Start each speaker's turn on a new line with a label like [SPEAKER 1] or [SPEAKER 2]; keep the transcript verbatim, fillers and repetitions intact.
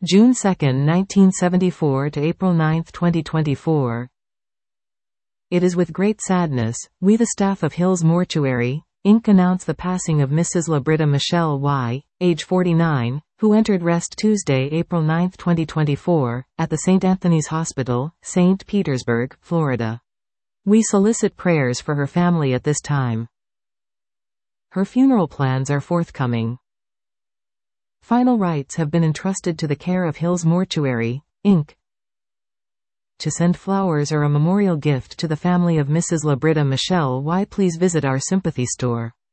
[SPEAKER 1] June second, nineteen seventy-four to April ninth, twenty twenty-four. It is with great sadness, we the staff of Hills Mortuary, Incorporated announce the passing of Missus LaBritta Michelle Y., age forty-nine, who entered rest Tuesday, April ninth, twenty twenty-four, at the Saint Anthony's Hospital, Saint Petersburg, Florida. We solicit prayers for her family at this time. Her funeral plans are forthcoming. Final rites have been entrusted to the care of Hills Mortuary, Incorporated. To send flowers or a memorial gift to the family of Missus LaBritta Michelle Y., please visit our sympathy store.